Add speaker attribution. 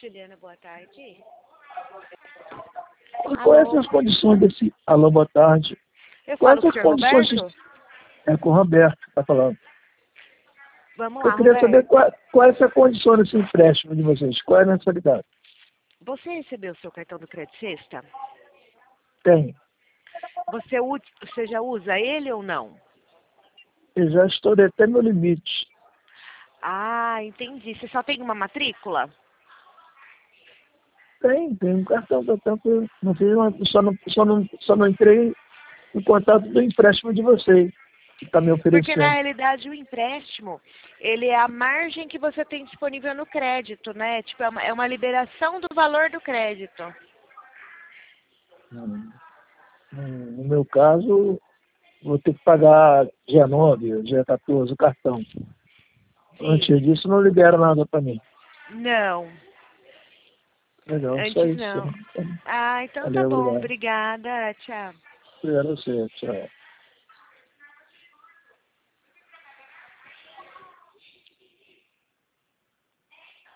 Speaker 1: Juliana, boa tarde.
Speaker 2: Quais são as condições desse... Alô, boa tarde.
Speaker 1: Eu
Speaker 2: Quais
Speaker 1: falo
Speaker 2: as
Speaker 1: com o senhor
Speaker 2: condições...
Speaker 1: Roberto?
Speaker 2: É com o Roberto que está falando.
Speaker 1: Vamos lá,
Speaker 2: Eu queria saber
Speaker 1: Roberto.
Speaker 2: qual é essa condição desse empréstimo de vocês. Qual é a mensalidade?
Speaker 1: Você recebeu o seu cartão do Crédito Sexta?
Speaker 2: Tem.
Speaker 1: Você já usa ele ou não?
Speaker 2: Eu já estourei até meu limite.
Speaker 1: Ah, entendi. Você só tem uma matrícula?
Speaker 2: Tem um cartão, portanto, não fiz uma, só não entrei em contato do empréstimo de vocês, que está me
Speaker 1: Porque na
Speaker 2: oferecendo.
Speaker 1: realidade o empréstimo, ele é a margem que você tem disponível no crédito, né? Tipo, é uma liberação do valor do crédito.
Speaker 2: No meu caso, vou ter que pagar dia 9, dia 14 o cartão.
Speaker 1: Sim.
Speaker 2: Antes disso, não libera nada para mim.
Speaker 1: Não,
Speaker 2: Legal, só
Speaker 1: antes
Speaker 2: isso.
Speaker 1: não. Ah, então tá
Speaker 2: Valeu,
Speaker 1: bom.
Speaker 2: obrigado.
Speaker 1: Obrigada. Tchau.
Speaker 2: Obrigado a você, tchau.